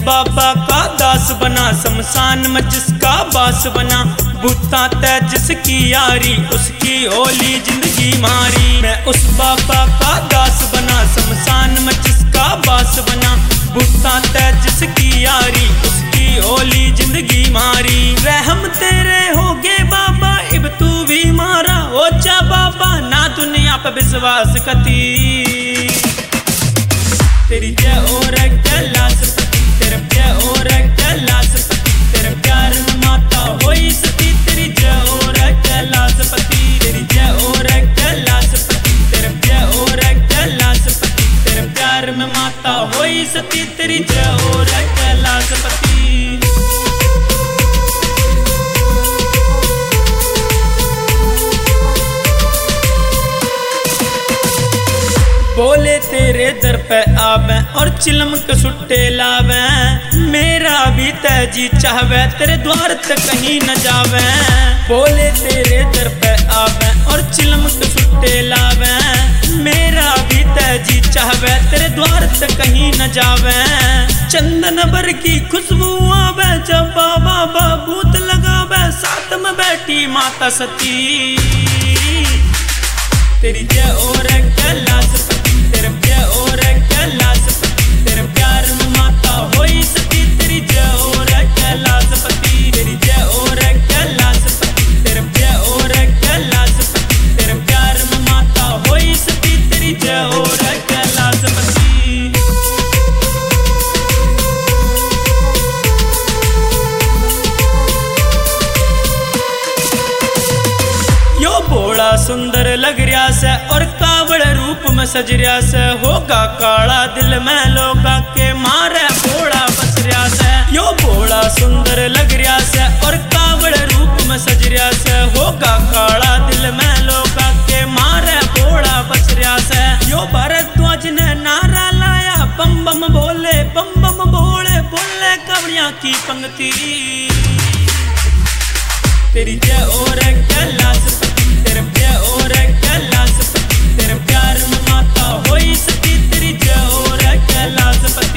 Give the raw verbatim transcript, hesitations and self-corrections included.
बाबा का दास बना, शमशान में जिसका बास बना। भूता तै जिसकी यारी, उसकी होली जिंदगी मारी। मैं उस बाबा का दास बना, शमशान में जिसका बास बना। भूता तै जिसकी यारी, उसकी होली जिंदगी मारी। रहम तेरे होगे बाबा, इब तू भी मारा हो जा बाबा, ना दुनिया पे विश्वास कती। तेरी जय और कैलाशपति, तेरे जय और कैलाशपति। तेरे प्यार में माता होई सती, तेरी जय और कैलाशपति। तेरी जय और कैलाशपति, तेरे जय और कैलाशपति। तेरे प्यार में माता होई सती, तेरी जय और कैलाशपति। बोले तेरे दर पे आवे और चिलम के सुट्टे लावे। मेरा भी तैजी चाहवे, तेरे द्वार तक कहीं न जावे। बोले तेरे दर पे आवे और चिलम के सुट्टे लावे। मेरा भी तैजी चाहवे, तेरे द्वार तक कहीं न जावे। चंदन भर की खुशबू आवे, जब बाबा बाबूत लगावे। साथ में बैठी माता सती, तेरी जय और कैलाशपति। तेरे जय और कैलाशपति, तेरे प्यार में माता होई सती, तेरी जय और कैलाशपति। तेरी जय और कैलाशपति, तेरे जय और कैलाशपति। तेरे प्यार में माता होई सती, तेरी जय और कैलाशपति। यो बड़ा सुंदर लग रहा से और कावड़ रूप में सज रहा से। होगा काला दिल में लोगा के मारे बड़ा बस रहा से। यो बड़ा सुंदर लग रहा से और कावड़ रूप में सज रहा से। होगा काला दिल में लोगा के मारे बड़ा बस रहा से। यो भारद्वाज ने नारा लाया, बम बम बोले बम बम बोले। बोले कवड़िया की पंक्ति, तेरी जय और कैलाशपति। तेरे जय और कैलाशपति, तेरे प्यार में माता होई सती, तेरी जय और कैलाशपति।